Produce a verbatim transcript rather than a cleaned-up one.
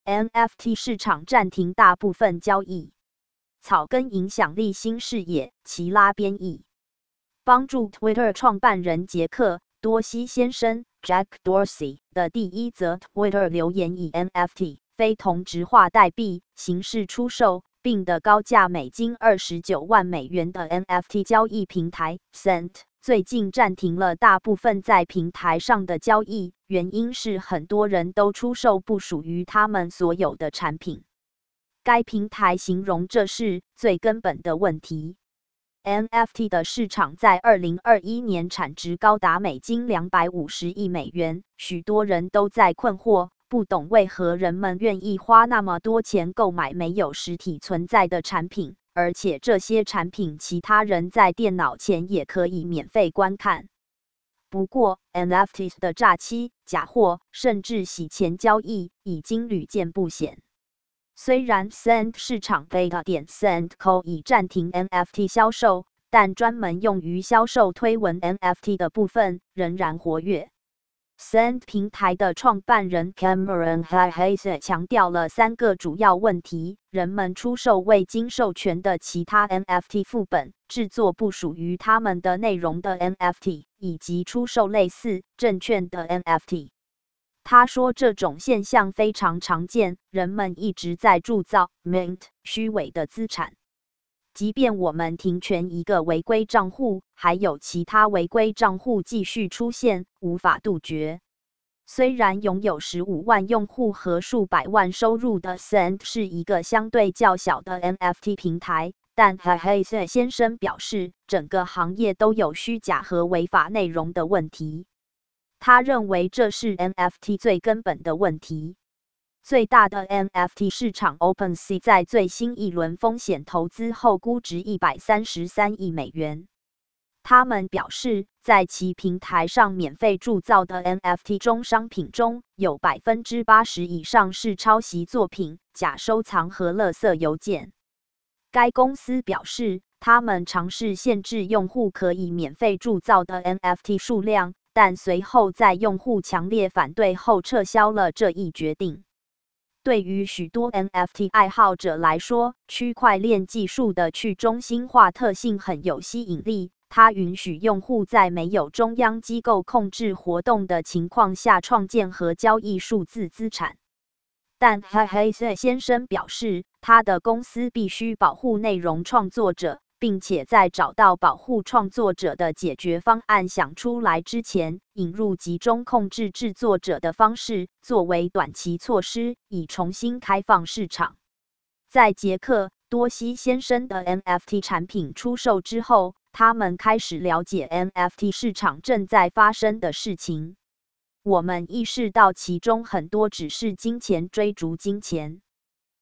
N F T 市场暂停大部分交易。草根影响力新视野，齐拉编译。帮助 Twitter 创办人杰克·多西先生 （Jack Dorsey） 的第一则 Twitter 留言以 N F T 非同质化代币形式出售，并的高价美金二十九万美元的 N F T 交易平台 Cent 最近暂停了大部分在平台上的交易，原因是很多人都出售不属于他们所有的产品。该平台形容这是最根本的问题。N F T 的市场在二零二一年产值高达美金两百五十亿美元，许多人都在困惑，不懂为何人们愿意花那么多钱购买没有实体存在的产品，而且这些产品其他人在电脑前也可以免费观看。不过 ，N F T 的诈欺、假货，甚至洗钱交易已经屡见不鲜。虽然 Cent 市场 beta 点 Centco 已暂停 N F T 销售，但专门用于销售推文 N F T 的部分仍然活跃。Cent 平台的创办人 Cameron Hayes 强调了三个主要问题：人们出售未经授权的其他 N F T 副本，制作不属于他们的内容的 N F T， 以及出售类似证券的 N F T。他说，这种现象非常常见，人们一直在铸造 mint 虚伪的资产。即便我们停权一个违规账户，还有其他违规账户继续出现，无法杜绝。虽然拥有十五万用户和数百万收入的 Cent 是一个相对较小的 N F T 平台，但 Hayes 先生表示，整个行业都有虚假和违法内容的问题。他认为这是 N F T 最根本的问题。最大的 N F T 市场 OpenSea 在最新一轮风险投资后估值一百三十三亿美元。他们表示，在其平台上免费铸造的 N F T 中，商品中有 百分之八十 以上是抄袭作品、假收藏和垃圾邮件。该公司表示，他们尝试限制用户可以免费铸造的 N F T 数量，但随后在用户强烈反对后撤销了这一决定。对于许多 N F T 爱好者来说，区块链技术的去中心化特性很有吸引力，它允许用户在没有中央机构控制活动的情况下创建和交易数字资产。但 Hayes 先生表示，他的公司必须保护内容创作者，并且在找到保护创作者的解决方案想出来之前，引入集中控制制作者的方式，作为短期措施，以重新开放市场。在杰克·多西先生的 N F T 产品出售之后，他们开始了解 N F T 市场正在发生的事情。我们意识到其中很多只是金钱追逐金钱。